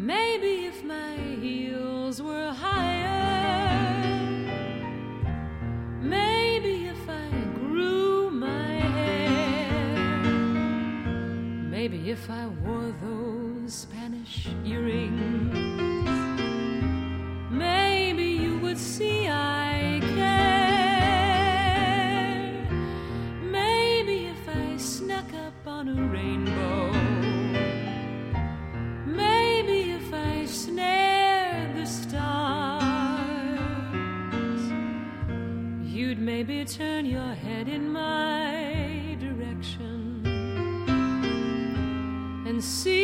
Maybe if my heels were higher, maybe if I grew my hair, maybe if I wore those Spanish earrings, maybe you would see I care. Maybe if I snuck up on a rainbow, maybe if I snared the stars, you'd maybe turn your head in my direction and see